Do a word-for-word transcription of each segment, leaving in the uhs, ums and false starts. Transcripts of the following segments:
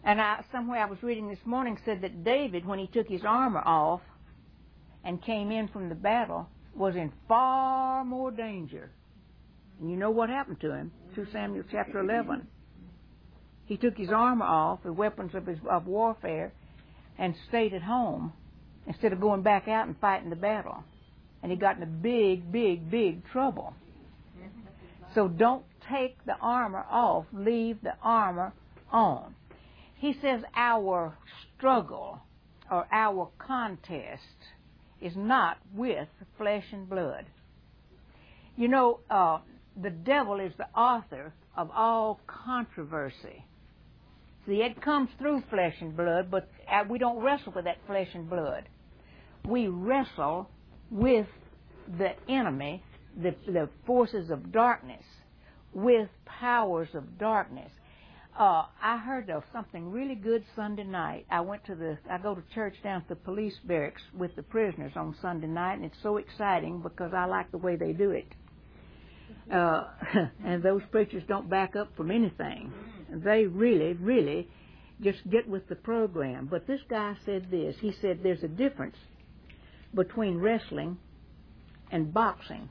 And I, somewhere I was reading this morning said that David, when he took his armor off and came in from the battle, was in far more danger. And you know what happened to him? Second Samuel chapter eleven. He took his armor off, the weapons of his of warfare, and stayed at home instead of going back out and fighting the battle. And he got in a big, big, big trouble. So don't take the armor off. Leave the armor on. He says our struggle or our contest is not with flesh and blood. You know, uh, the devil is the author of all controversy. See, it comes through flesh and blood, but we don't wrestle with that flesh and blood. We wrestle with the enemy, the, the forces of darkness, with powers of darkness. Uh, I heard of something really good Sunday night. I went to the, I go to church down at the police barracks with the prisoners on Sunday night, and it's so exciting because I like the way they do it. Uh, and those preachers don't back up from anything. They really, really just get with the program. But this guy said this. He said there's a difference between wrestling and boxing.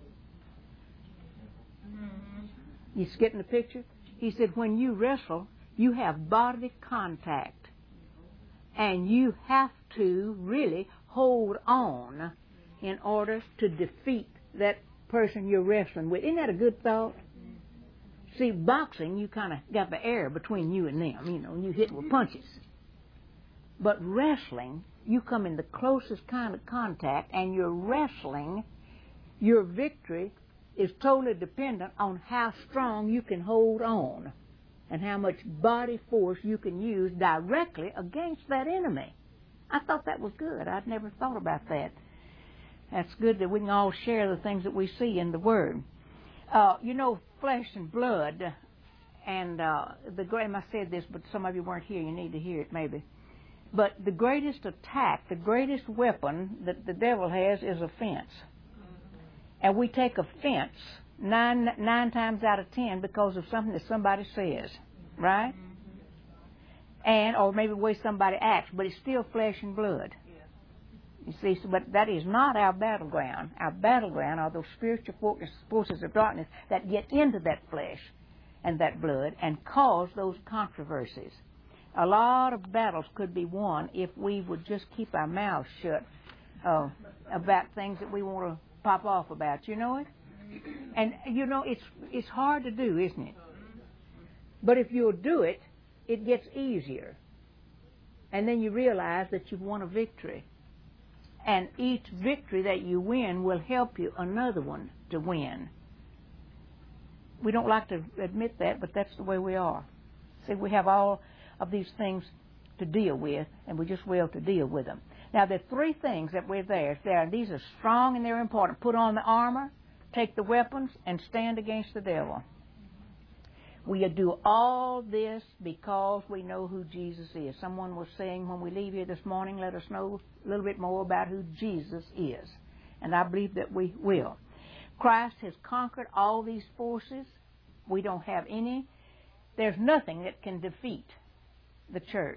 You getting the picture? He said when you wrestle, you have bodily contact. And you have to really hold on in order to defeat that person you're wrestling with. Isn't that a good thought? See, boxing, you kind of got the air between you and them, you know, and you hit with punches. But wrestling, you come in the closest kind of contact, and you're wrestling, your victory is totally dependent on how strong you can hold on and how much body force you can use directly against that enemy. I thought that was good. I'd never thought about that. That's good that we can all share the things that we see in the Word. Uh, you know, flesh and blood, and uh, the and I said this, but some of you weren't here. You need to hear it maybe. But the greatest attack, the greatest weapon that the devil has is offense. And we take offense nine nine times out of ten because of something that somebody says, right? And or maybe the way somebody acts, but it's still flesh and blood. You see, so, but that is not our battleground. Our battleground are those spiritual forces of darkness that get into that flesh and that blood and cause those controversies. A lot of battles could be won if we would just keep our mouths shut uh, about things that we want to pop off about. You know it? And, you know, it's it's hard to do, isn't it? But if you'll do it, it gets easier. And then you realize that you've won a victory. And each victory that you win will help you another one to win. We don't like to admit that, but that's the way we are. See, we have all of these things to deal with, and we just will to deal with them. Now, there are three things that we're there. there. These are strong and they're important. Put on the armor, take the weapons, and stand against the devil. We do all this because we know who Jesus is. Someone was saying when we leave here this morning, let us know a little bit more about who Jesus is. And I believe that we will. Christ has conquered all these forces. We don't have any. There's nothing that can defeat the church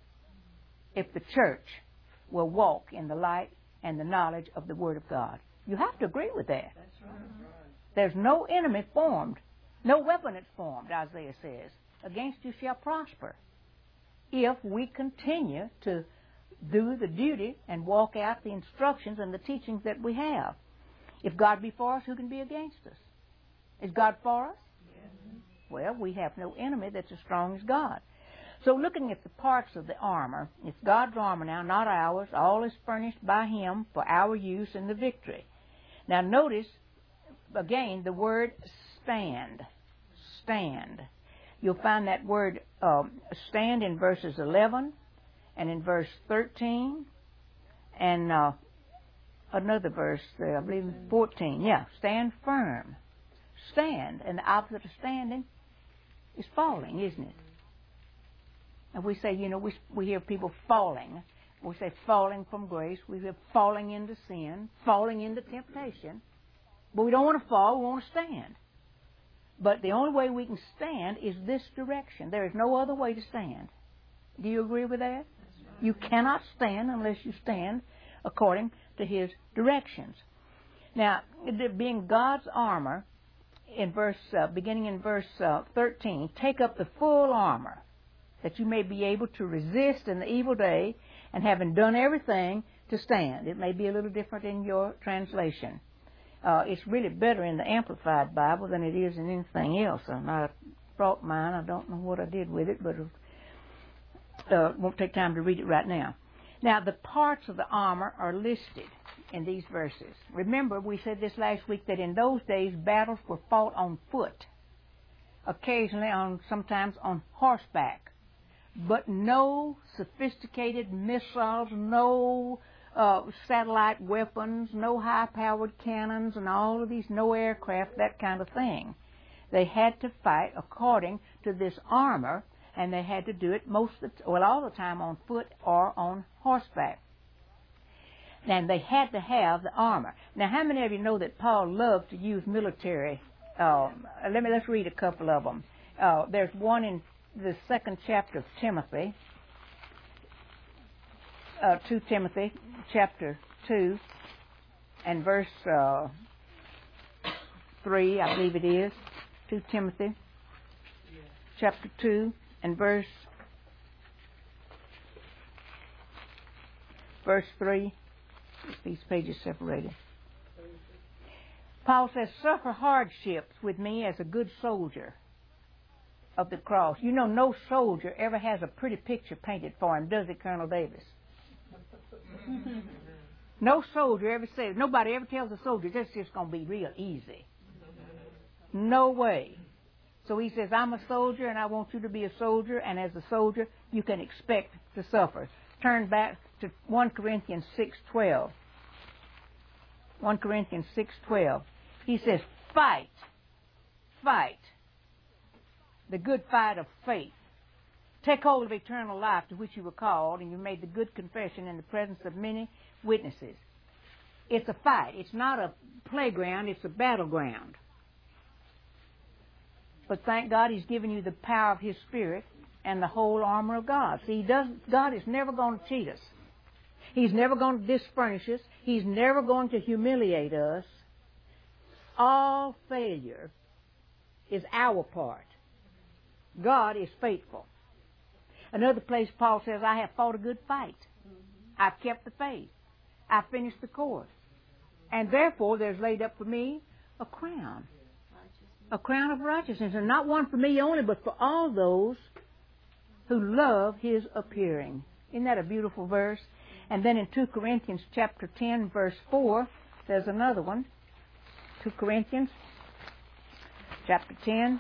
if the church will walk in the light and the knowledge of the Word of God. You have to agree with that. That's right. There's no enemy formed. No weapon that's formed, Isaiah says, against you shall prosper if we continue to do the duty and walk out the instructions and the teachings that we have. If God be for us, who can be against us? Is God for us? Yes. Well, we have no enemy that's as strong as God. So looking at the parts of the armor, it's God's armor now, not ours. All is furnished by Him for our use in the victory. Now notice, again, the word stand. Stand. You'll find that word um, stand in verses eleven and in verse thirteen and uh, another verse there, I believe fourteen. Yeah, stand firm. Stand. And the opposite of standing is falling, isn't it? And we say, you know, we we hear people falling. We say falling from grace. We hear falling into sin, falling into temptation. But we don't want to fall. We want to stand. But the only way we can stand is this direction. There is no other way to stand. Do you agree with that? You cannot stand unless you stand according to His directions. Now, it being God's armor, in verse, uh, beginning in verse uh, thirteen, take up the full armor, that you may be able to resist in the evil day, and having done everything, to stand. It may be a little different in your translation. Uh, it's really better in the Amplified Bible than it is in anything else. And I brought mine. I don't know what I did with it, but uh, won't take time to read it right now. Now, the parts of the armor are listed in these verses. Remember, we said this last week, that in those days battles were fought on foot, occasionally on, sometimes on horseback, but no sophisticated missiles, no uh, satellite weapons, no high-powered cannons, and all of these, no aircraft, that kind of thing. They had to fight according to this armor, and they had to do it most of the, well, all the time on foot or on horseback. And they had to have the armor. Now, how many of you know that Paul loved to use military? Uh, let me let's read a couple of them. Uh, there's one in the second chapter of Timothy, uh, two Timothy, chapter two, and verse uh, three, I believe it is. Two Timothy, chapter two, and verse verse three. These pages separated. Paul says, suffer hardships with me as a good soldier of the cross. You know, no soldier ever has a pretty picture painted for him, does it, Colonel Davis? No soldier ever says, nobody ever tells a soldier, this is just going to be real easy. No way. So he says, I'm a soldier and I want you to be a soldier, and as a soldier, you can expect to suffer. Turn back to First Corinthians six twelve. First Corinthians six twelve. He says, fight, fight the good fight of faith. Take hold of eternal life to which you were called, and you made the good confession in the presence of many witnesses. It's a fight. It's not a playground. It's a battleground. But thank God He's given you the power of His Spirit and the whole armor of God. See, he does, God is never going to cheat us. He's never going to disfurnish us. He's never going to humiliate us. All failure is our part. God is faithful. Another place Paul says, I have fought a good fight. I've kept the faith. I've finished the course. And therefore there's laid up for me a crown. A crown of righteousness. And not one for me only, but for all those who love His appearing. Isn't that a beautiful verse? And then in Second Corinthians chapter ten, verse four, there's another one. Second Corinthians chapter ten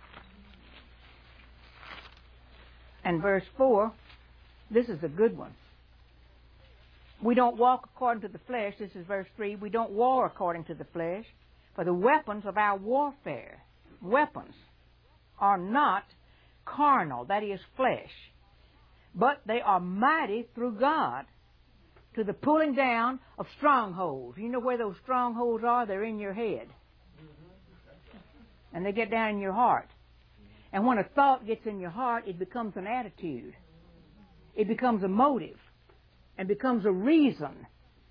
and verse four. This is a good one. We don't walk according to the flesh. This is verse three. We don't war according to the flesh. For the weapons of our warfare, weapons, are not carnal, that is flesh, but they are mighty through God to the pulling down of strongholds. You know where those strongholds are? They're in your head. And they get down in your heart. And when a thought gets in your heart, it becomes an attitude. It becomes a motive. And becomes a reason.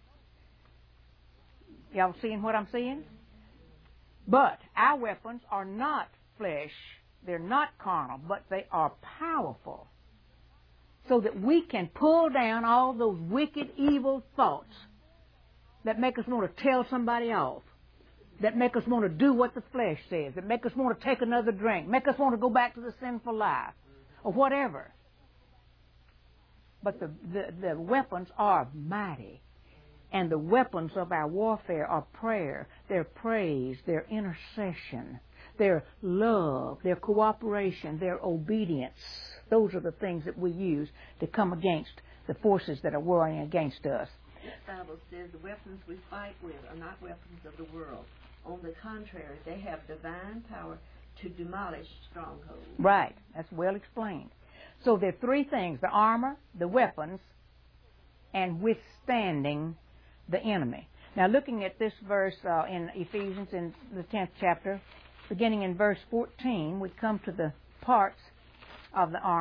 Y'all seeing what I'm saying? But our weapons are not flesh. They're not carnal, but they are powerful. So that we can pull down all those wicked, evil thoughts that make us want to tell somebody off, that make us want to do what the flesh says, that make us want to take another drink, make us want to go back to the sinful life, or whatever. But the, the, the weapons are mighty. And the weapons of our warfare are prayer, their praise, their intercession, their love, their cooperation, their obedience. Those are the things that we use to come against the forces that are warring against us. The Bible says the weapons we fight with are not weapons of the world. On the contrary, they have divine power to demolish strongholds. Right. That's well explained. So there are three things: the armor, the weapons, and withstanding the enemy. Now, looking at this verse uh, in Ephesians in the tenth chapter, beginning in verse fourteen, we come to the parts of the armor.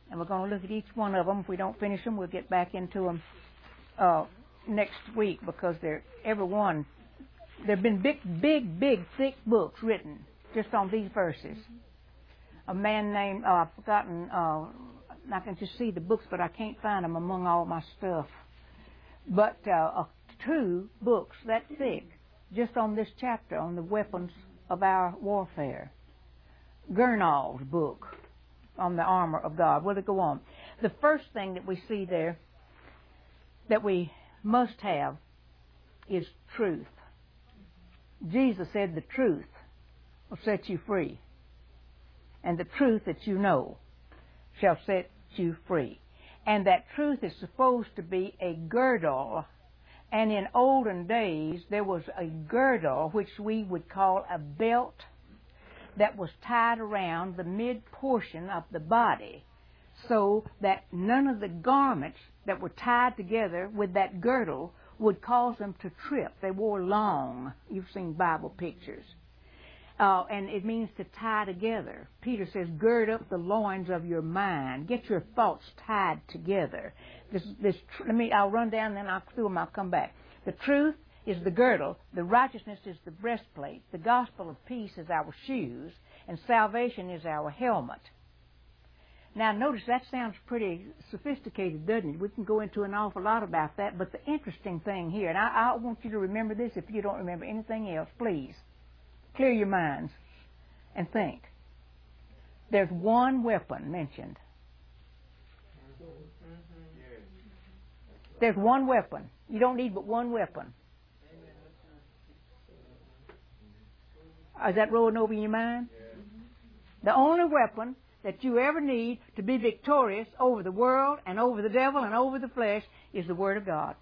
And we're going to look at each one of them. If we don't finish them, we'll get back into them uh, next week because they're every one. There have been big, big, big, thick books written just on these verses. A man named, uh, I've forgotten, uh, I can just see the books, but I can't find them among all my stuff. But uh, uh, two books that thick just on this chapter on the weapons of our warfare. Gurnall's book on the armor of God. Well, to go on. The first thing that we see there that we must have is truth. Jesus said the truth will set you free. And the truth that you know shall set you free. And that truth is supposed to be a girdle. And in olden days, there was a girdle which we would call a belt that was tied around the mid-portion of the body so that none of the garments that were tied together with that girdle would cause them to trip. They wore long. You've seen Bible pictures. Uh, and it means to tie together. Peter says, gird up the loins of your mind. Get your thoughts tied together. This, this, let me, I'll run down and then I'll through them, I'll come back. The truth is the girdle. The righteousness is the breastplate. The gospel of peace is our shoes. And salvation is our helmet. Now notice that sounds pretty sophisticated, doesn't it? We can go into an awful lot about that. But the interesting thing here, and I, I want you to remember this if you don't remember anything else, please. Clear your minds and think. There's one weapon mentioned. There's one weapon. You don't need but one weapon. Is that rolling over in your mind? The only weapon that you ever need to be victorious over the world and over the devil and over the flesh is the Word of God.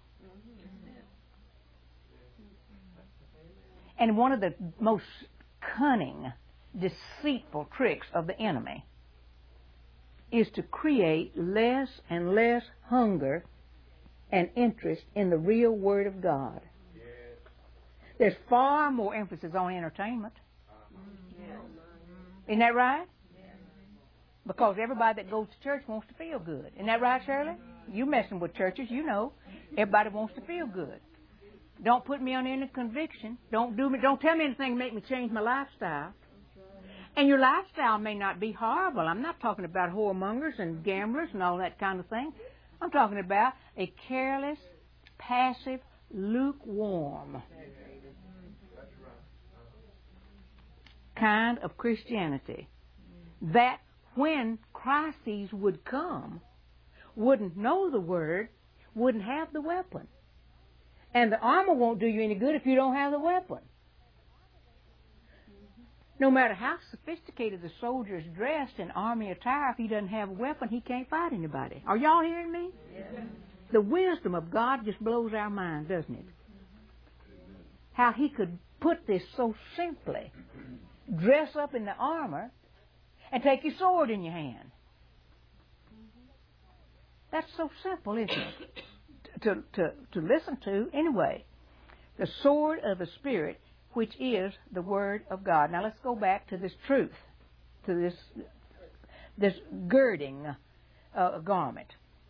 And one of the most cunning, deceitful tricks of the enemy is to create less and less hunger and interest in the real Word of God. Yes. There's far more emphasis on entertainment. Yes. Isn't that right? Yes. Because everybody that goes to church wants to feel good. Isn't that right, Shirley? You messing with churches, you know. Everybody wants to feel good. Don't put me under any conviction. Don't do me. Don't tell me anything to make me change my lifestyle. And your lifestyle may not be horrible. I'm not talking about whoremongers and gamblers and all that kind of thing. I'm talking about a careless, passive, lukewarm kind of Christianity that when crises would come, wouldn't know the Word, wouldn't have the weapon. And the armor won't do you any good if you don't have the weapon. No matter how sophisticated the soldier is dressed in army attire, if he doesn't have a weapon, he can't fight anybody. Are y'all hearing me? Yes. The wisdom of God just blows our mind, doesn't it? How He could put this so simply. Dress up in the armor and take your sword in your hand. That's so simple, isn't it? To, to, to listen to, anyway. The sword of the Spirit, which is the Word of God. Now let's go back to this truth, to this this girding uh, garment.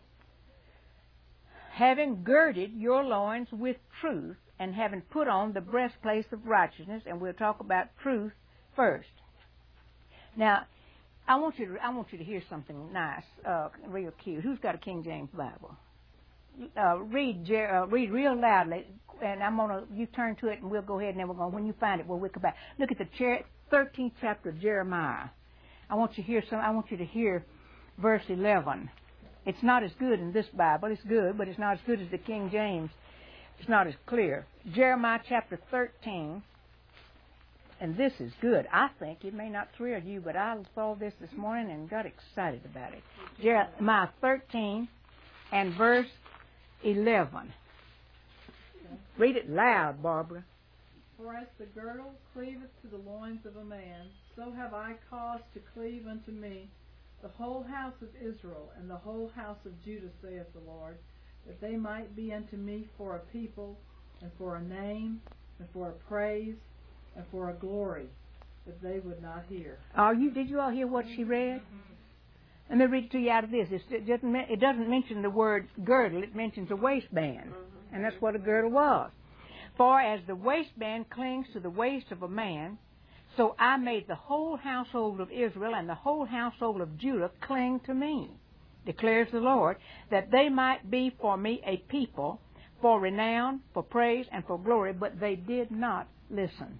Having girded your loins with truth, and having put on the breastplate of righteousness, and we'll talk about truth first. Now, I want you to I want you to hear something nice, uh, real cute. Who's got a King James Bible? Uh, read uh, read real loudly, and I'm gonna you turn to it, and we'll go ahead, and then we're gonna when you find it, we'll, we'll come back. Look at the thirteenth chapter of Jeremiah. I want you to hear some. I want you to hear verse eleven. It's not as good in this Bible. It's good, but it's not as good as the King James. It's not as clear. Jeremiah chapter thirteen, and this is good. I think it may not thrill you, but I saw this this morning and got excited about it. Jeremiah thirteen and verse eleven. Read it loud, Barbara. For as the girdle cleaveth to the loins of a man, so have I caused to cleave unto me the whole house of Israel and the whole house of Judah, saith the Lord, that they might be unto me for a people, and for a name, and for a praise, and for a glory, that they would not hear. Are you? Did you all hear what she read? Let me read it to you out of this. It doesn't, it doesn't mention the word girdle. It mentions a waistband. Mm-hmm. And that's what a girdle was. For as the waistband clings to the waist of a man, so I made the whole household of Israel and the whole household of Judah cling to me, declares the Lord, that they might be for me a people, for renown, for praise, and for glory, but they did not listen.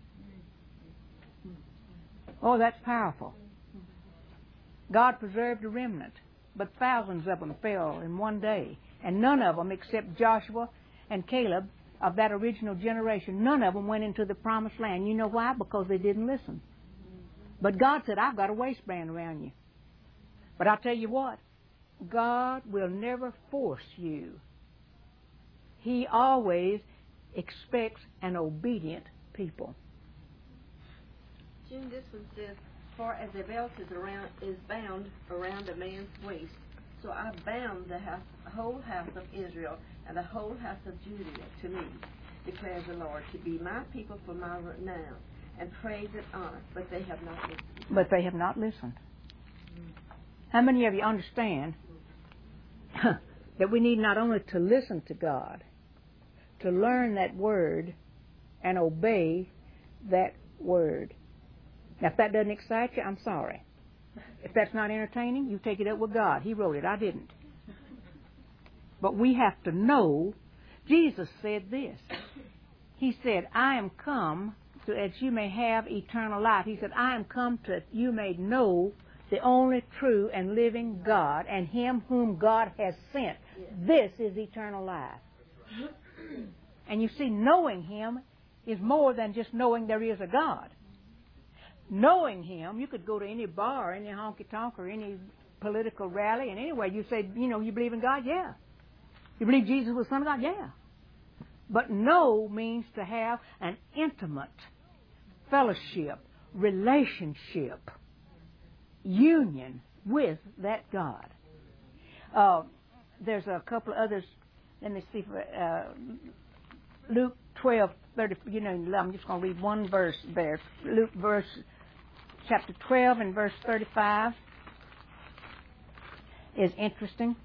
Oh, that's powerful. God preserved a remnant, but thousands of them fell in one day, and none of them, except Joshua and Caleb, of that original generation, none of them went into the promised land. You know why? Because they didn't listen. But God said, I've got a waistband around you. But I'll tell you what, God will never force you. He always expects an obedient people. June, this one says, for as a belt is, around, is bound around a man's waist, so I bound the house, whole house of Israel and the whole house of Judah to me, declares the Lord, to be my people for my renown, and praise and honor, but they have not listened. But they have not listened. How many of you understand that we need not only to listen to God, to learn that word and obey that word? Now, if that doesn't excite you, I'm sorry. If that's not entertaining, you take it up with God. He wrote it. I didn't. But we have to know. Jesus said this. He said, I am come so that you may have eternal life. He said, I am come to that you may know the only true and living God and Him whom God has sent. This is eternal life. And you see, knowing Him is more than just knowing there is a God. Knowing Him, you could go to any bar, any honky-tonk, or any political rally, and anyway, you say, you know, you believe in God? Yeah. You believe Jesus was the Son of God? Yeah. But know means to have an intimate fellowship, relationship, union with that God. Uh, there's a couple of others. Let me see. Uh, Luke twelve thirty. You know, I'm just going to read one verse there. Luke verse chapter twelve and verse thirty-five is interesting.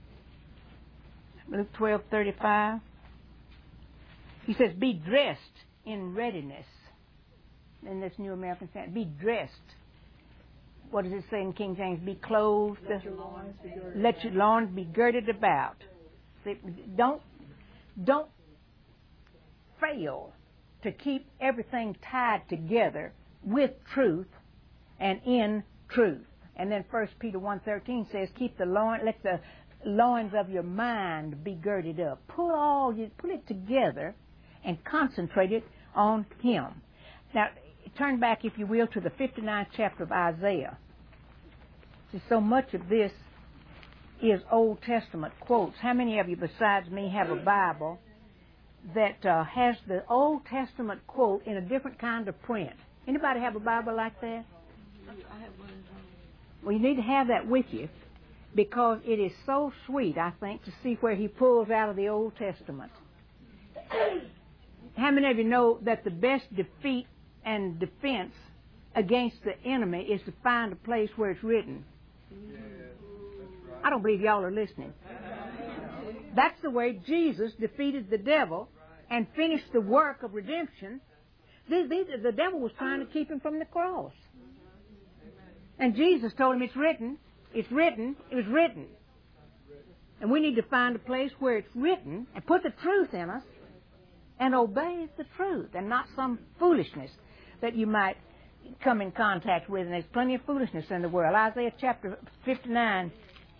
Luke twelve thirty-five. He says, "Be dressed in readiness." In this New American Standard, be dressed. What does it say in King James? Be clothed. Let your loins be girded, Let your loins be girded about. See, don't don't fail to keep everything tied together with truth and in truth. And then First Peter one thirteen says, "Keep the loin. Let the loins of your mind be girded up." Put all you put it together and concentrate it on Him. Now, turn back, if you will, to the fifty-ninth chapter of Isaiah. See, so much of this is Old Testament quotes. How many of you besides me have a Bible that uh, has the Old Testament quote in a different kind of print? Anybody have a Bible like that? I have one. Well, you need to have that with you, because it is so sweet, I think, to see where he pulls out of the Old Testament. How many of you know that the best defeat and defense against the enemy is to find a place where it's written? Yes, that's right. I don't believe y'all are listening. That's the way Jesus defeated the devil and finished the work of redemption. These, these, the devil was trying to keep him from the cross. And Jesus told him, it's written, it's written, it was written. And we need to find a place where it's written and put the truth in us and obey the truth and not some foolishness that you might come in contact with. And there's plenty of foolishness in the world. Isaiah chapter fifty-nine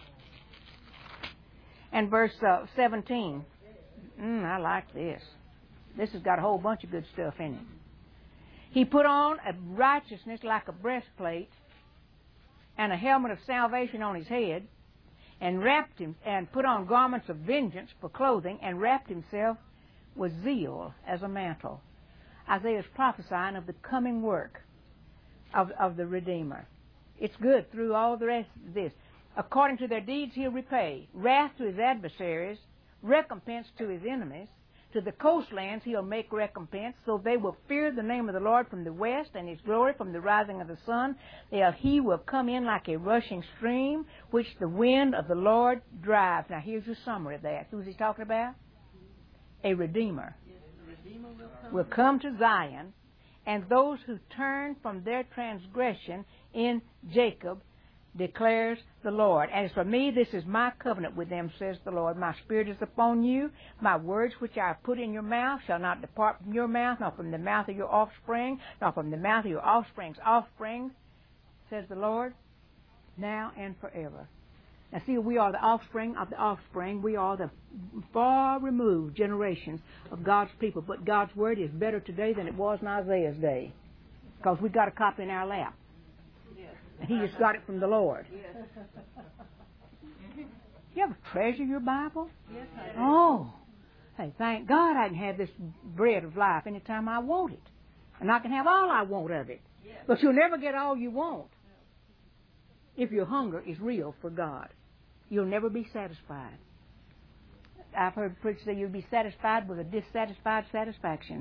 and verse uh, seventeen. Mm, I like this. This has got a whole bunch of good stuff in it. He put on a righteousness like a breastplate and a helmet of salvation on his head, and wrapped him and put on garments of vengeance for clothing, and wrapped himself with zeal as a mantle. Isaiah is prophesying of the coming work of, of the Redeemer. It's good through all the rest of this. According to their deeds he'll repay, wrath to his adversaries, recompense to his enemies, To the coastlands he'll make recompense, so they will fear the name of the Lord from the west, and his glory from the rising of the sun. They'll, he will come in like a rushing stream, which the wind of the Lord drives. Now here's your summary of that. Who's he talking about? A Redeemer. Yes, the Redeemer will come. Will come to Zion, and those who turn from their transgression in Jacob, declares the Lord. As for me, this is my covenant with them, says the Lord. My spirit is upon you. My words which I have put in your mouth shall not depart from your mouth, nor from the mouth of your offspring, nor from the mouth of your offspring's offspring, says the Lord, now and forever. Now see, we are the offspring of the offspring. We are the far removed generations of God's people. But God's word is better today than it was in Isaiah's day, because we got a copy in our lap. He just got it from the Lord. Yes. You ever treasure your Bible? Yes, I do. Oh, hey, thank God I can have this bread of life anytime I want it. And I can have all I want of it. Yes. But you'll never get all you want if your hunger is real for God. You'll never be satisfied. I've heard preachers say you'll be satisfied with a dissatisfied satisfaction.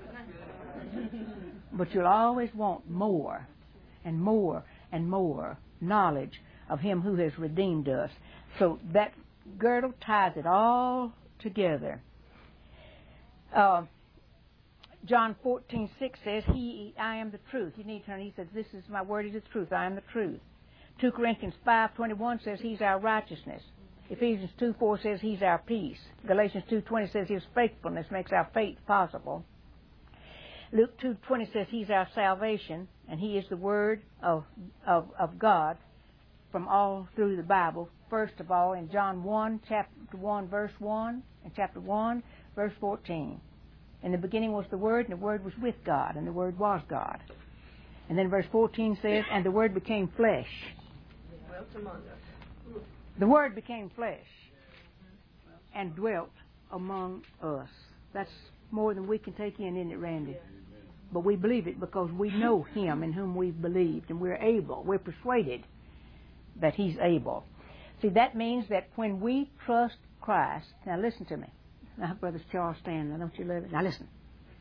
But you'll always want more and more and more knowledge of Him who has redeemed us. So that girdle ties it all together. Uh, John fourteen six says, He, I am the truth. You need to turn. He says, this is my word is the truth. I am the truth. two Corinthians five twenty-one says He's our righteousness. Ephesians two four says He's our peace. Galatians two twenty says His faithfulness makes our faith possible. Luke two twenty says He's our salvation, and He is the Word of, of, of God from all through the Bible. First of all, in John one, chapter one, verse one, and chapter one, verse fourteen. In the beginning was the Word, and the Word was with God, and the Word was God. And then verse fourteen says, and the Word became flesh. Dwelt among us. The Word became flesh and dwelt among us. That's more than we can take in, isn't it, Randy? But we believe it because we know Him in whom we've believed, and we're able, we're persuaded that He's able. See, that means that when we trust Christ, now listen to me. Now, Brother Charles Stanley, don't you love it? Now listen.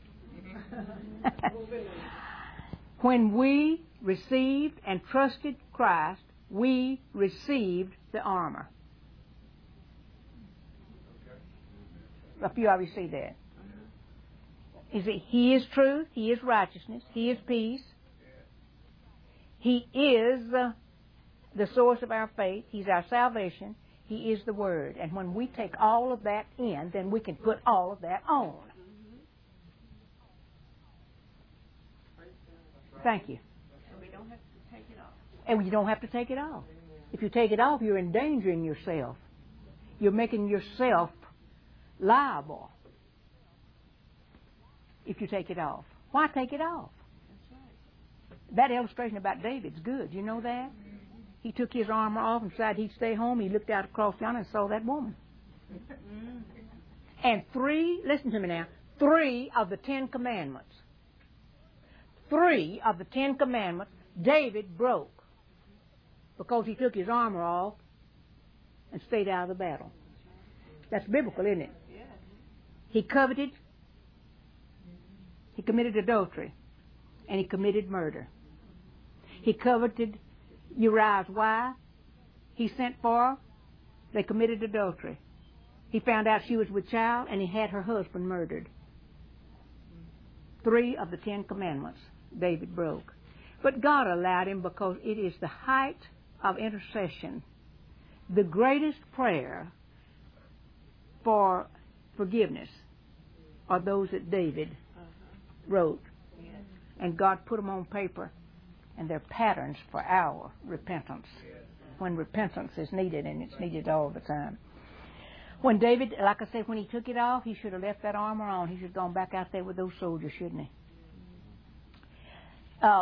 When we received and trusted Christ, we received the armor. A few of you see that. Is it, He is truth, He is righteousness, He is peace. He is uh, the source of our faith. He's our salvation. He is the Word. And when we take all of that in, then we can put all of that on. Thank you. And we don't have to take it off. And you don't have to take it off. If you take it off, you're endangering yourself. You're making yourself liable if you take it off. Why take it off? That's right. That illustration about David's good. You know that? He took his armor off and decided he'd stay home. He looked out across yonder and saw that woman. Mm. And three, listen to me now, three of the Ten Commandments, three of the Ten Commandments, David broke because he took his armor off and stayed out of the battle. That's biblical, isn't it? Yes. He coveted, he committed adultery, and he committed murder. He coveted Uriah's wife. He sent for her. They committed adultery. He found out she was with child, and he had her husband murdered. Three of the Ten Commandments David broke. But God allowed him because it is the height of intercession. The greatest prayer for forgiveness are those that David wrote. Yes. And God put them on paper, and they're patterns for our repentance when repentance is needed, and it's needed all the time. When David, like I said, when he took it off, he should have left that armor on. He should have gone back out there with those soldiers, shouldn't he? Uh,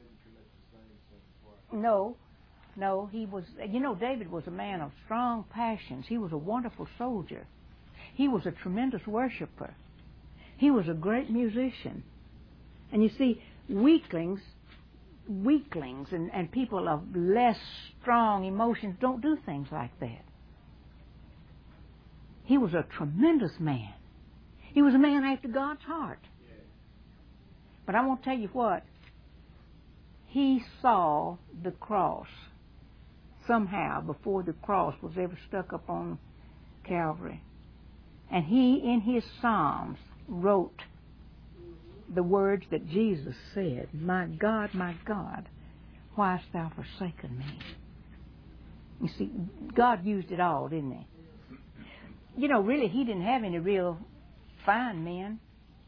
no, no, he was, you know, David was a man of strong passions. He was a wonderful soldier. He was a tremendous worshiper. He was a great musician. And you see, weaklings, weaklings and, and people of less strong emotions don't do things like that. He was a tremendous man. He was a man after God's heart. But I want to tell you what. He saw the cross somehow before the cross was ever stuck up on Calvary. And he, in his Psalms, wrote the words that Jesus said, "My God, my God, why hast thou forsaken me?" You see, God used it all, didn't he? You know, really, he didn't have any real fine men.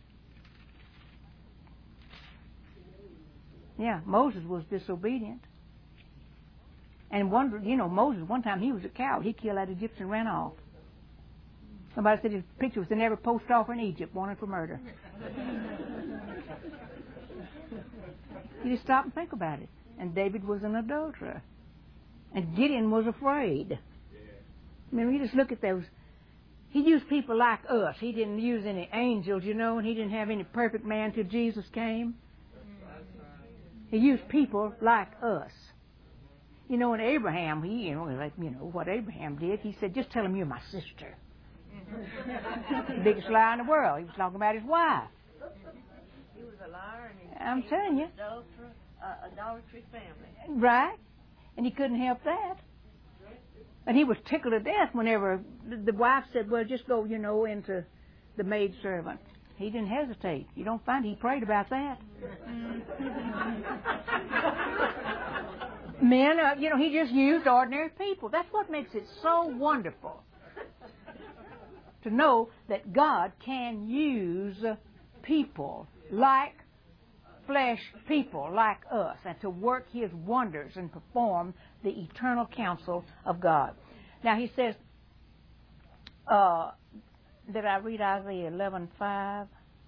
Yeah, Moses was disobedient. And one, you know, Moses, one time he was a coward. He killed that Egyptian and ran off. Somebody said his picture was in every post office in Egypt, wanted for murder. You just stop and think about it. And David was an adulterer. And Gideon was afraid. I mean, you just look at those. He used people like us. He didn't use any angels, you know, and he didn't have any perfect man till Jesus came. He used people like us. You know, and Abraham, he, you know, like, you know, what Abraham did, he said, "Just tell him you're my sister." The biggest lie in the world. He was talking about his wife. He was a liar and he I'm telling you. Adultery, uh, adultery family. Right. And he couldn't help that. And he was tickled to death whenever the, the wife said, "Well, just go, you know, into the maidservant." He didn't hesitate. You don't find he prayed about that. Men, uh, you know, he just used ordinary people. That's what makes it so wonderful. To know that God can use people like flesh people like us and to work His wonders and perform the eternal counsel of God. Now he says, uh, did I read Isaiah eleven five?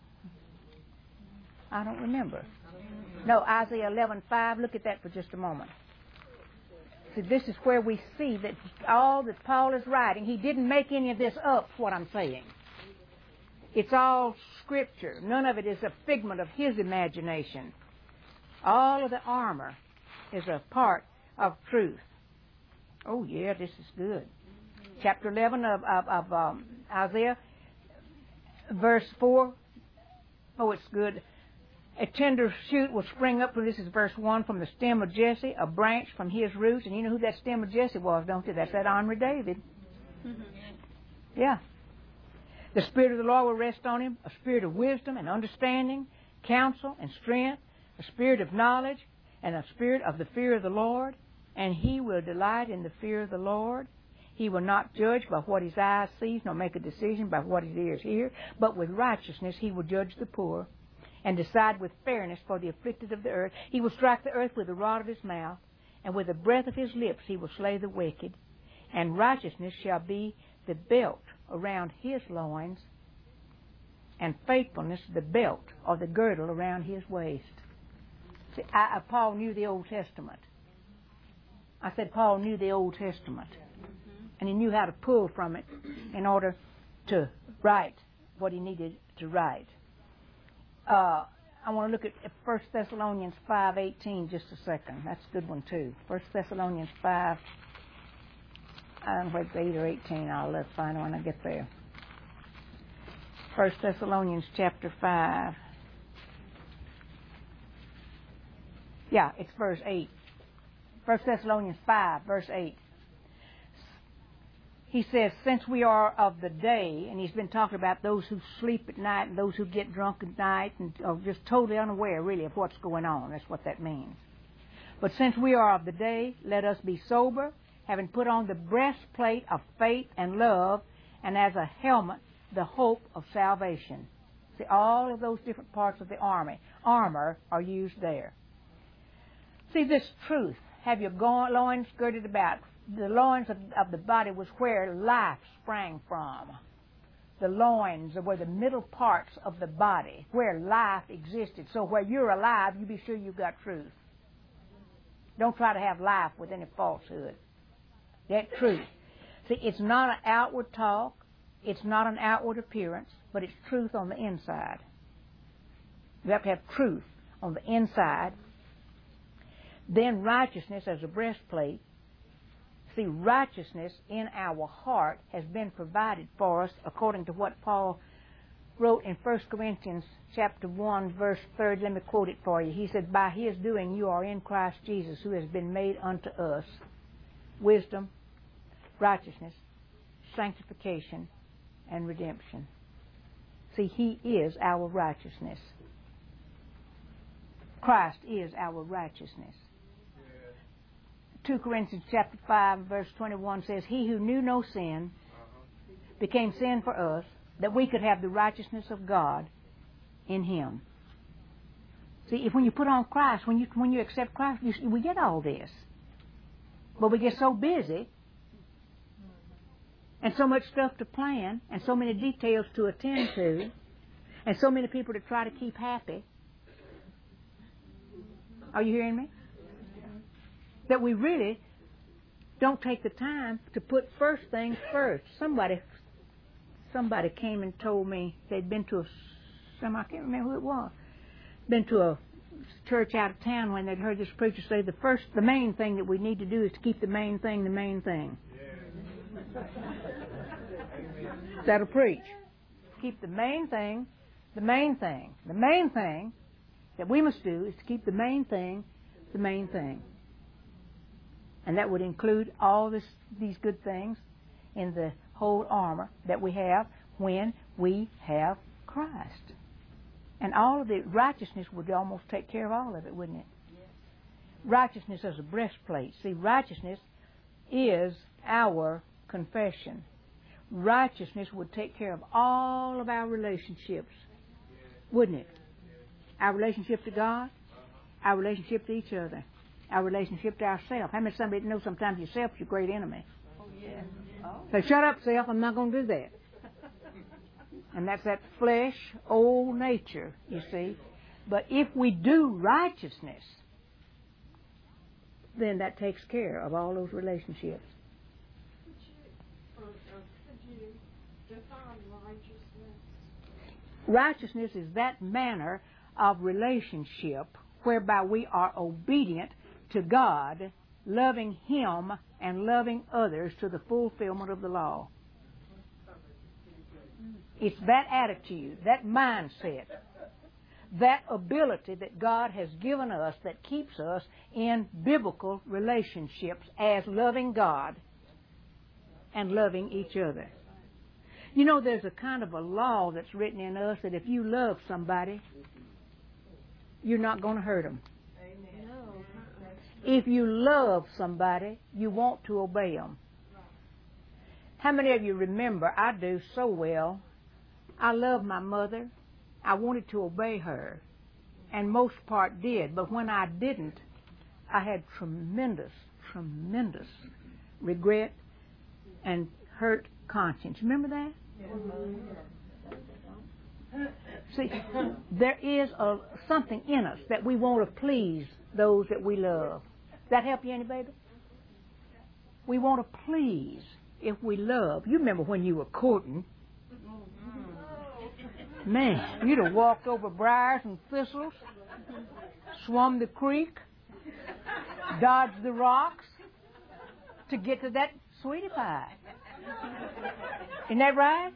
I don't remember. No, Isaiah eleven five. Look at that for just a moment. See, this is where we see that all that Paul is writing, he didn't make any of this up, what I'm saying. It's all Scripture. None of it is a figment of his imagination. All of the armor is a part of truth. Oh, yeah, this is good. Chapter eleven of, of, of um, Isaiah, verse four. Oh, it's good. A tender shoot will spring up, from this is verse one, from the stem of Jesse, a branch from his roots. And you know who that stem of Jesse was, don't you? That's that ornery David. Yeah. The Spirit of the Lord will rest on him, a spirit of wisdom and understanding, counsel and strength, a spirit of knowledge, and a spirit of the fear of the Lord. And he will delight in the fear of the Lord. He will not judge by what his eyes sees, nor make a decision by what his ears hear, but with righteousness he will judge the poor, and decide with fairness for the afflicted of the earth. He will strike the earth with the rod of his mouth, and with the breath of his lips he will slay the wicked. And righteousness shall be the belt around his loins, and faithfulness the belt or the girdle around his waist. See, I, I, Paul knew the Old Testament. I said Paul knew the Old Testament. And he knew how to pull from it in order to write what he needed to write. Uh, I want to look at First Thessalonians five eighteen just a second. That's a good one too. First Thessalonians five, I don't know if it's eight or eighteen. I'll let find when I get there. First Thessalonians chapter five. Yeah, it's verse eight. First Thessalonians five, verse eight. He says, since we are of the day, and he's been talking about those who sleep at night and those who get drunk at night and are just totally unaware, really, of what's going on. That's what that means. But since we are of the day, let us be sober, having put on the breastplate of faith and love, and as a helmet, the hope of salvation. See, all of those different parts of the army, armor are used there. See, this truth, have your loins girded about. The loins of, of the body was where life sprang from. The loins were the middle parts of the body where life existed. So where you're alive, you be sure you've got truth. Don't try to have life with any falsehood. That truth. See, it's not an outward talk. It's not an outward appearance, but it's truth on the inside. You have to have truth on the inside. Then righteousness as a breastplate. See, righteousness in our heart has been provided for us according to what Paul wrote in First Corinthians chapter one, verse thirty. Let me quote it for you. He said, by his doing you are in Christ Jesus, who has been made unto us wisdom, righteousness, sanctification, and redemption. See, he is our righteousness. Christ is our righteousness. Second Corinthians chapter five, verse twenty-one says, he who knew no sin became sin for us, that we could have the righteousness of God in him. See, if when you put on Christ, when you when you accept Christ, you, we get all this. But we get so busy, and so much stuff to plan, and so many details to attend to, and so many people to try to keep happy. Are you hearing me? That we really don't take the time to put first things first. Somebody somebody came and told me they'd been to a, some, I can't remember who it was, been to a church out of town when they'd heard this preacher say the first, the main thing that we need to do is to keep the main thing the main thing. That'll preach. Keep the main thing the main thing. The main thing that we must do is to keep the main thing the main thing. And that would include all this, these good things in the whole armor that we have when we have Christ. And all of the righteousness would almost take care of all of it, wouldn't it? Yes. Righteousness as a breastplate. See, righteousness is our confession. Righteousness would take care of all of our relationships, wouldn't it? Our relationship to God, our relationship to each other, our relationship to ourselves. How many somebody knows sometimes yourself's your great enemy? Oh, yes. Oh. So shut up, self, I'm not going to do that. And that's that flesh, old nature, you see. But if we do righteousness, then that takes care of all those relationships. Could you define righteousness? Righteousness is that manner of relationship whereby we are obedient to God, loving Him and loving others to the fulfillment of the law. It's that attitude, that mindset, that ability that God has given us that keeps us in biblical relationships as loving God and loving each other. You know, there's a kind of a law that's written in us that if you love somebody, you're not going to hurt them. Amen. No. If you love somebody, you want to obey them. How many of you remember, I do so well, I love my mother. I wanted to obey her, and most part did. But when I didn't, I had tremendous, tremendous regret and hurt conscience. Remember that? Yes. See, there is a, something in us that we want to please those that we love. Does that help you any, baby? We want to please if we love. You remember when you were courting. Man, you'd have walked over briars and thistles, swum the creek, dodged the rocks to get to that sweetie pie. Isn't that right?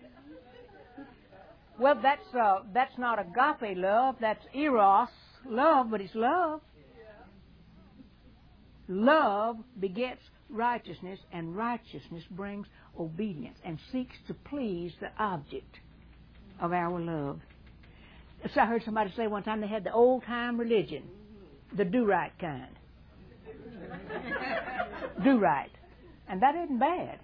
Well, that's uh, that's not agape love. That's eros love, but it's love. Love begets righteousness, and righteousness brings obedience and seeks to please the object of our love. So I heard somebody say one time they had the old-time religion, the do-right kind. Do-right. And that isn't bad.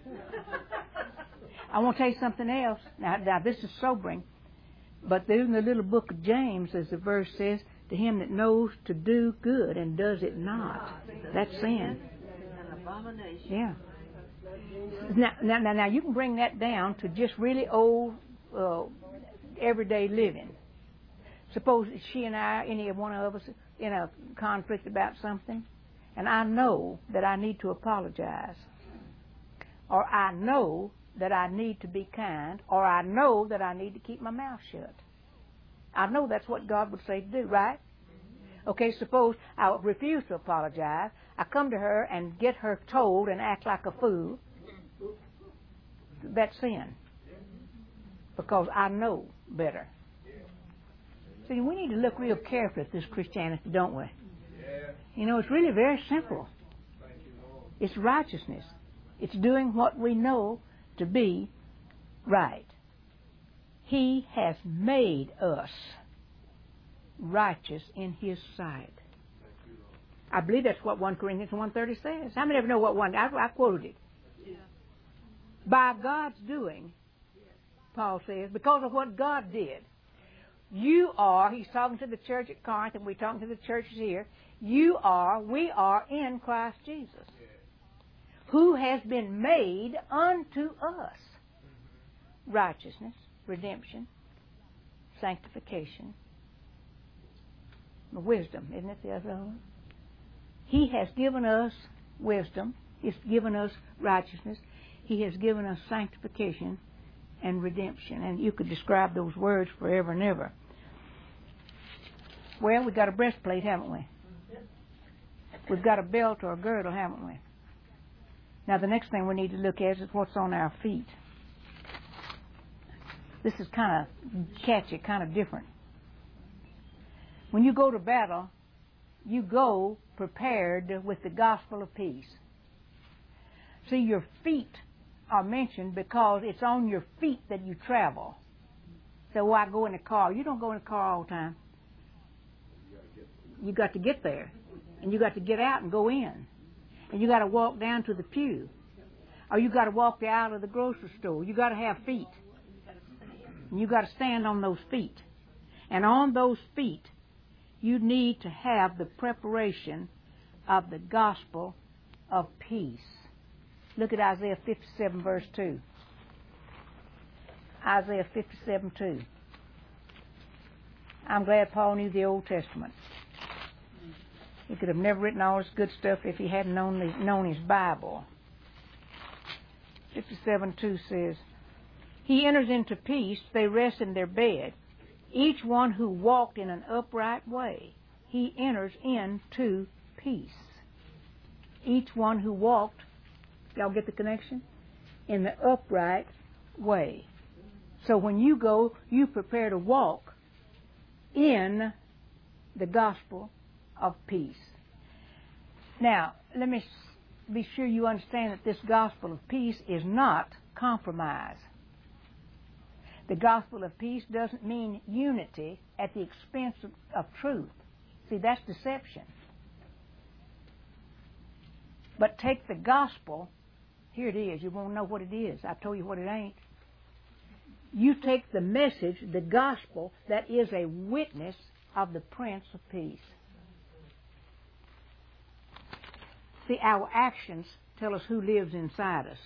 I want to tell you something else. Now, now this is sobering. But in the little book of James, as the verse says, to him that knows to do good and does it not, that's sin. An abomination. Yeah. Now, now, now, now you can bring that down to just really old, uh, everyday living. Suppose she and I, any of one of us, in a conflict about something, and I know that I need to apologize, or I know that I need to be kind, or I know that I need to keep my mouth shut. I know that's what God would say to do, right? Okay, suppose I refuse to apologize. I come to her and get her told and act like a fool. That's sin. because I know better. See, we need to look real carefully at this Christianity, don't we? You know, it's really very simple. It's righteousness. It's doing what we know to be right. He has made us righteous in His sight. I believe that's what First Corinthians one thirty says. How many of you know what one? I, I quoted it. Yeah. By God's doing, Paul says, because of what God did, you are, he's talking to the church at Corinth, and we're talking to the churches here, you are, we are in Christ Jesus, who has been made unto us righteousness, redemption, sanctification, wisdom, isn't it the other one? He has given us wisdom. He's given us righteousness. He has given us sanctification and redemption. And you could describe those words forever and ever. Well, we've got a breastplate, haven't we? We've got a belt or a girdle, haven't we? Now, the next thing we need to look at is what's on our feet. This is kind of catchy, kind of different. When you go to battle, you go prepared with the gospel of peace. See, your feet are mentioned because it's on your feet that you travel. So, well, I go in the car. You don't go in the car all the time. You got to get there. And you got to get out and go in. And you got to walk down to the pew. Or you got to walk out of the grocery store. You got to have feet. And you got to stand on those feet. And on those feet, you need to have the preparation of the gospel of peace. Look at Isaiah fifty-seven, verse two. Isaiah fifty-seven, two. I'm glad Paul knew the Old Testament. He could have never written all this good stuff if he hadn't known, the, known his Bible. fifty-seven, two says, He enters into peace, they rest in their bed. Each one who walked in an upright way, he enters into peace. Each one who walked, y'all get the connection? In the upright way. So when you go, you prepare to walk in the gospel of peace. Now, let me be sure you understand that this gospel of peace is not compromise. The gospel of peace doesn't mean unity at the expense of, of truth. See, that's deception. But take the gospel, here it is, you won't know what it is. I told you what it ain't. You take the message, the gospel, that is a witness of the Prince of Peace. See, our actions tell us who lives inside us.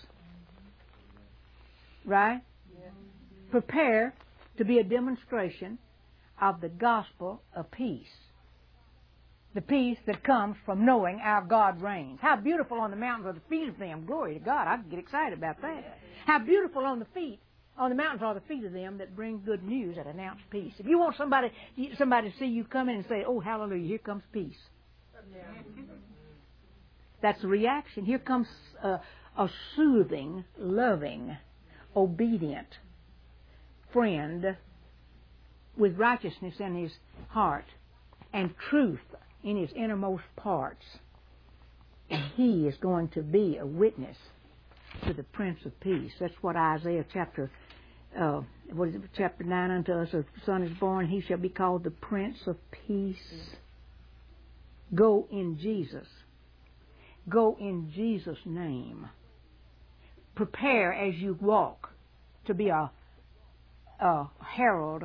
Right? Yeah. Prepare to be a demonstration of the gospel of peace. The peace that comes from knowing our God reigns. How beautiful on the mountains are the feet of them. Glory to God. I can get excited about that. How beautiful on the feet, on the mountains are the feet of them that bring good news, that announce peace. If you want somebody, somebody to see you come in and say, oh, hallelujah, here comes peace. Yeah. That's the reaction. Here comes a, a soothing, loving, obedient friend with righteousness in his heart and truth in his innermost parts. And he is going to be a witness to the Prince of Peace. That's what Isaiah chapter, uh, what is it, chapter nine, unto us a son is born, he shall be called the Prince of Peace. Go in Jesus. Go in Jesus' name. Prepare as you walk to be a, a herald,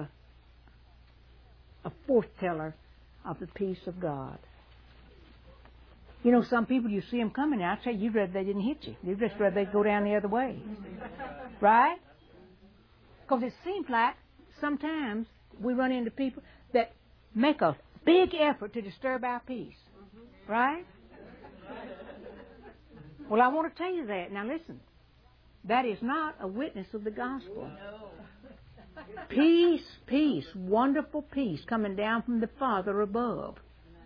a foreteller of the peace of God. You know, some people, you see them coming, I tell you, you'd rather they didn't hit you. You'd just rather they go down the other way. Right? Because it seems like sometimes we run into people that make a big effort to disturb our peace. Right? Well, I want to tell you that. Now listen, that is not a witness of the gospel. Peace, peace, wonderful peace coming down from the Father above.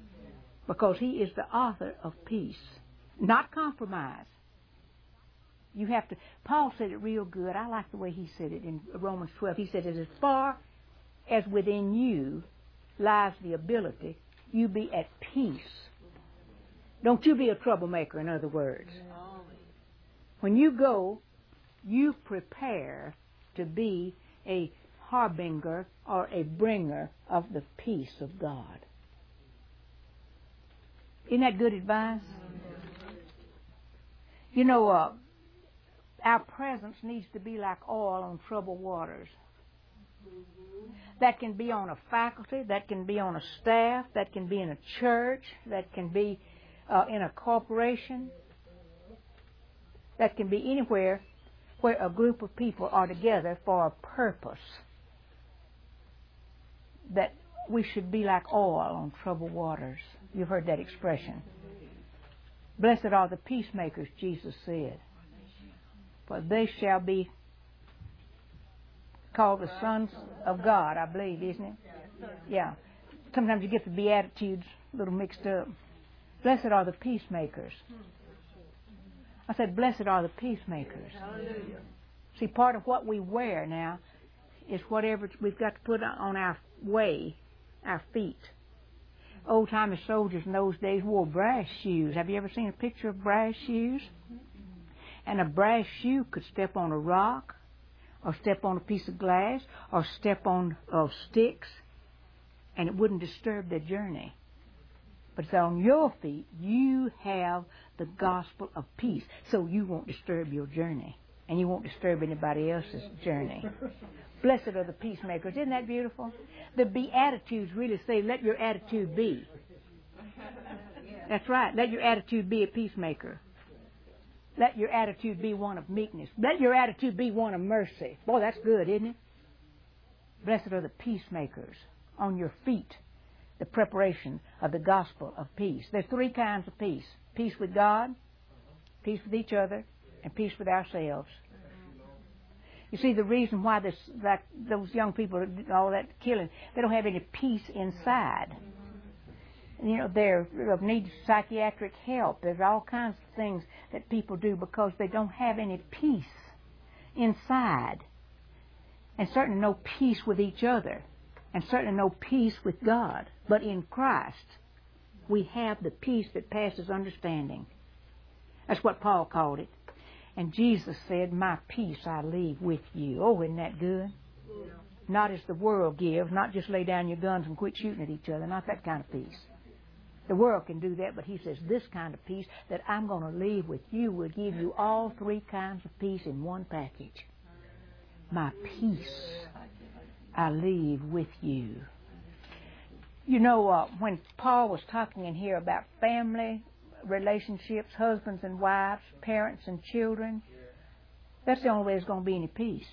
Because He is the author of peace. Not compromise. You have to. Paul said it real good. I like the way he said it in Romans twelve. He said, as far as within you lies the ability, you be at peace. Don't you be a troublemaker, in other words. When you go, you prepare to be a harbinger or a bringer of the peace of God. Isn't that good advice? You know, uh, our presence needs to be like oil on troubled waters. That can be on a faculty, that can be on a staff, that can be in a church, that can be uh, in a corporation, that can be anywhere where a group of people are together for a purpose. That we should be like oil on troubled waters. You've heard that expression. Blessed are the peacemakers, Jesus said, for they shall be called the sons of God, I believe, isn't it? Yeah. Sometimes you get the Beatitudes a little mixed up. Blessed are the peacemakers. I said, blessed are the peacemakers. See, part of what we wear now is whatever we've got to put on our way, our feet. Old-timey soldiers in those days wore brass shoes. Have you ever seen a picture of brass shoes? And a brass shoe could step on a rock, or step on a piece of glass, or step on uh, sticks, and it wouldn't disturb their journey. But it's on your feet. You have the gospel of peace, so you won't disturb your journey, and you won't disturb anybody else's journey. Blessed are the peacemakers. Isn't that beautiful? The Beatitudes really say, let your attitude be. That's right. Let your attitude be a peacemaker. Let your attitude be one of meekness. Let your attitude be one of mercy. Boy, that's good, isn't it? Blessed are the peacemakers. On your feet, the preparation of the gospel of peace. There's three kinds of peace. Peace with God, peace with each other, and peace with ourselves. You see, the reason why this, like those young people, all that killing, they don't have any peace inside. You know, they need psychiatric help. There's all kinds of things that people do because they don't have any peace inside. And certainly no peace with each other. And certainly no peace with God. But in Christ, we have the peace that passes understanding. That's what Paul called it. And Jesus said, my peace I leave with you. Oh, isn't that good? Yeah. Not as the world gives, not just lay down your guns and quit shooting at each other, not that kind of peace. The world can do that, but he says this kind of peace that I'm going to leave with you will give you all three kinds of peace in one package. My peace I leave with you. You know, uh, when Paul was talking in here about family relationships, husbands and wives, parents and children, that's the only way there's going to be any peace.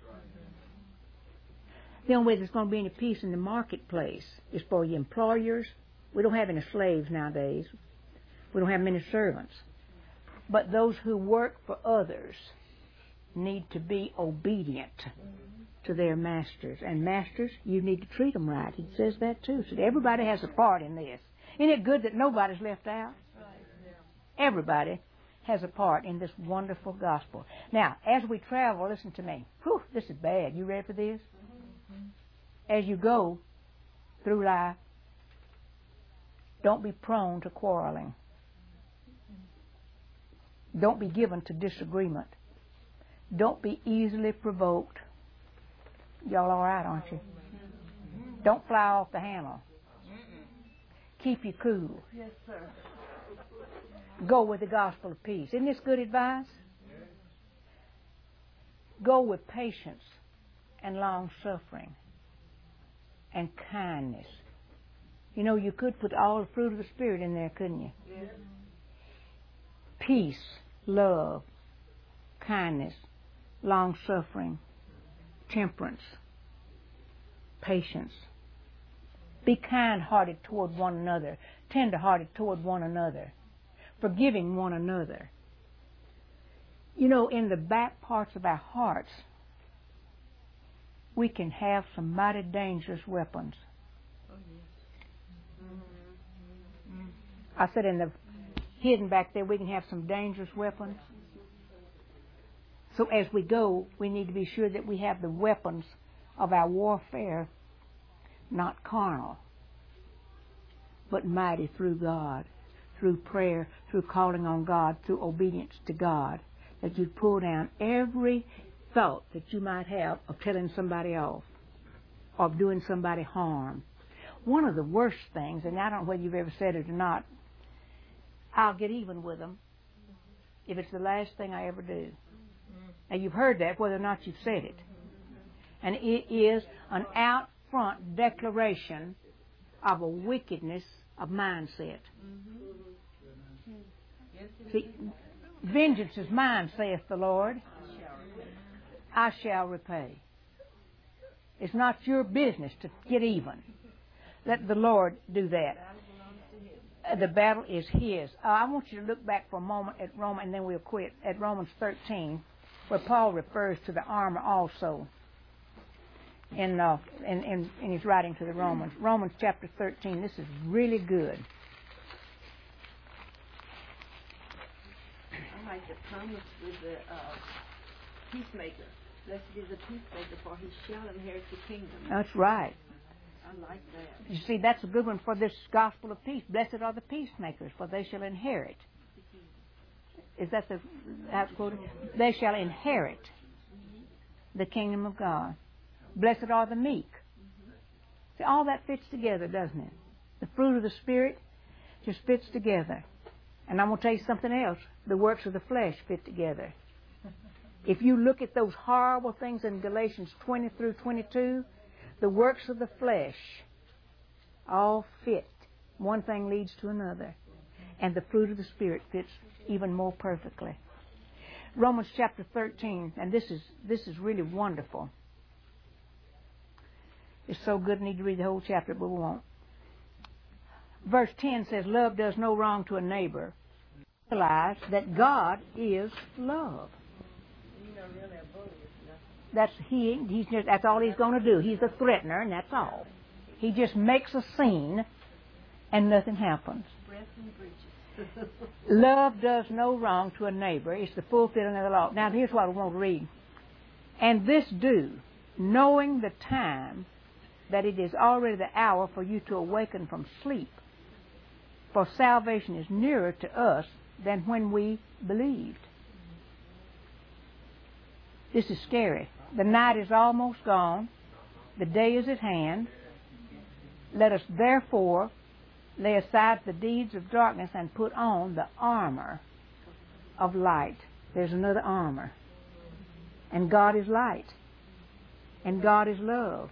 The only way there's going to be any peace in the marketplace is for your employers. We don't have any slaves nowadays. We don't have many servants. But those who work for others need to be obedient to their masters. And masters, you need to treat them right. He says that too. So everybody has a part in this. Isn't it good that nobody's left out? Everybody has a part in this wonderful gospel. Now, as we travel, listen to me. Whew, this is bad. You ready for this? As you go through life, don't be prone to quarreling. Don't be given to disagreement. Don't be easily provoked. Y'all all right, aren't you? Don't fly off the handle. Keep you cool. Yes, sir. Go with the gospel of peace. Isn't this good advice? Go with patience and long suffering and kindness. You know, you could put all the fruit of the Spirit in there, couldn't you? Yes. Peace, love, kindness, long suffering, temperance, patience. Be kind-hearted toward one another, tender-hearted toward one another, forgiving one another. You know, in the back parts of our hearts, we can have some mighty dangerous weapons. I said in the hidden back there, we can have some dangerous weapons. So as we go, we need to be sure that we have the weapons of our warfare, not carnal, but mighty through God, through prayer, through calling on God, through obedience to God, that you pull down every thought that you might have of telling somebody off, of doing somebody harm. One of the worst things, and I don't know whether you've ever said it or not, I'll get even with them if it's the last thing I ever do. Now, you've heard that, whether or not you've said it. And it is an out front declaration of a wickedness of mindset. See, vengeance is mine, saith the Lord. I shall repay. It's not your business to get even. Let the Lord do that. Uh, the battle is His. Uh, I want you to look back for a moment at Romans, and then we'll quit, at Romans thirteen, where Paul refers to the armor also in, uh, in, in, in his writing to the Romans. Romans chapter thirteen. This is really good. I like the promise with the uh, peacemaker. Blessed is the peacemaker, for he shall inherit the kingdom. That's right. I like that. You see, that's a good one for this gospel of peace. Blessed are the peacemakers, for they shall inherit. Is that the how it's quoted? They shall inherit the kingdom of God. Blessed are the meek. See, all that fits together, doesn't it? The fruit of the Spirit just fits together. And I'm going to tell you something else. The works of the flesh fit together. If you look at those horrible things in Galatians twenty through twenty-two, the works of the flesh all fit. One thing leads to another. And the fruit of the Spirit fits even more perfectly. Romans chapter thirteen, and this is this is really wonderful. It's so good I need to read the whole chapter, but we won't. Verse ten says, love does no wrong to a neighbor. Realize that God is love. That's he. He's just. That's all he's going to do. He's a threatener, and that's all. He just makes a scene, and nothing happens. Love does no wrong to a neighbor. It's the fulfilling of the law. Now, here's what I want to read. And this do, knowing the time, that it is already the hour for you to awaken from sleep. For salvation is nearer to us than when we believed. This is scary. The night is almost gone. The day is at hand. Let us therefore lay aside the deeds of darkness and put on the armor of light. There's another armor. And God is light. And God is love.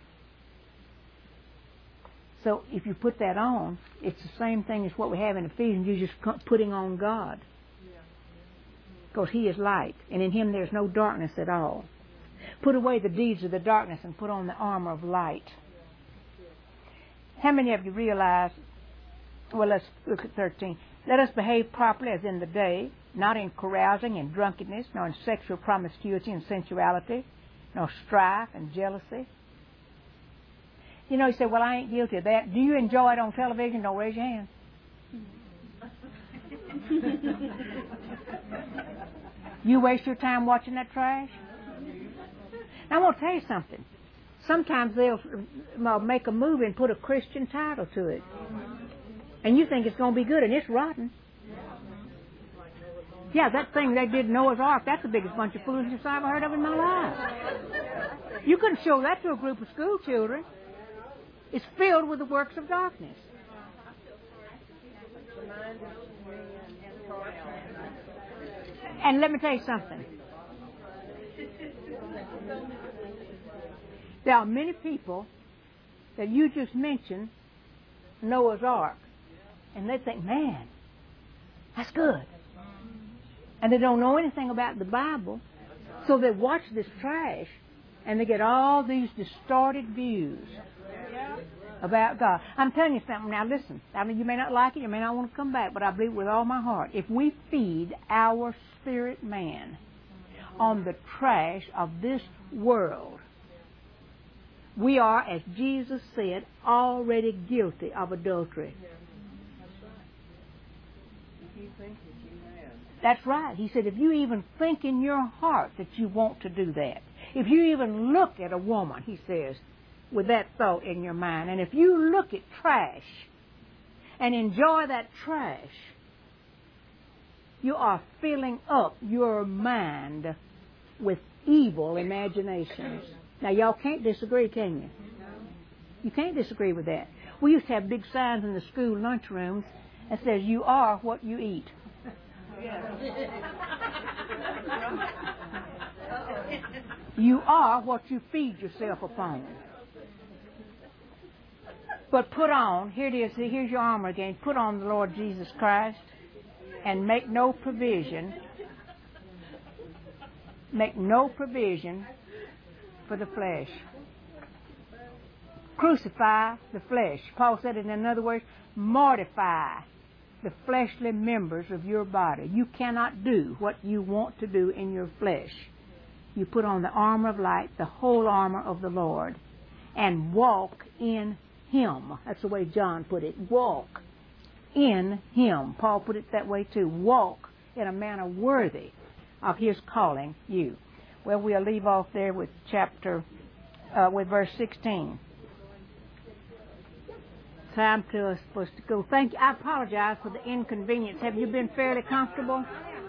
So if you put that on, it's the same thing as what we have in Ephesians. You're just putting on God. Because He is light. And in Him there's no darkness at all. Put away the deeds of the darkness and put on the armor of light. How many of you realize, well, let's look at thirteen. Let us behave properly as in the day, not in carousing and drunkenness, nor in sexual promiscuity and sensuality, nor strife and jealousy. You know, you say, well, I ain't guilty of that. Do you enjoy it on television? Don't raise your hand. You waste your time watching that trash? Now, I want to tell you something. Sometimes they'll make a movie and put a Christian title to it. And you think it's going to be good, and it's rotten. Yeah, that thing they did Noah's Ark, that's the biggest bunch of foolishness I ever heard of in my life. You couldn't show that to a group of school children. It's filled with the works of darkness. And let me tell you something. There are many people that you just mentioned Noah's Ark, and they think, man, that's good. And they don't know anything about the Bible, so they watch this trash, and they get all these distorted views about God. I'm telling you something. Now listen, I mean, you may not like it, you may not want to come back, but I believe with all my heart, if we feed our spirit man on the trash of this world, we are, as Jesus said, already guilty of adultery. If you think that you have That's right. He said, if you even think in your heart that you want to do that, if you even look at a woman, he says, with that thought in your mind, and if you look at trash and enjoy that trash, you are filling up your mind with evil imaginations. Now, y'all can't disagree, can you? You can't disagree with that. We used to have big signs in the school lunchrooms that says, you are what you eat. You are what you feed yourself upon. But put on, here it is, here's your armor again, put on the Lord Jesus Christ and make no provision, make no provision for the flesh. Crucify the flesh. Paul said it in other words, mortify the fleshly members of your body. You cannot do what you want to do in your flesh. You put on the armor of light, the whole armor of the Lord, and walk in Him. That's the way John put it. Walk in Him. Paul put it that way too. Walk in a manner worthy of His calling you. Well, we'll leave off there with chapter, uh, with verse sixteen. Time to us for us to go. Thank you. I apologize for the inconvenience. Have you been fairly comfortable?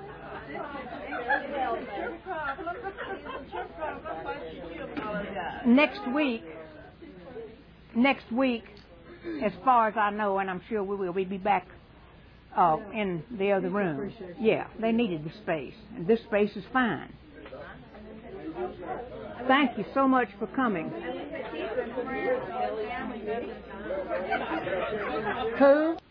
Next week, next week, as far as I know, and I'm sure we will, we'll be back uh, in the other room. Yeah, they needed the space, and this space is fine. Thank you so much for coming. Who?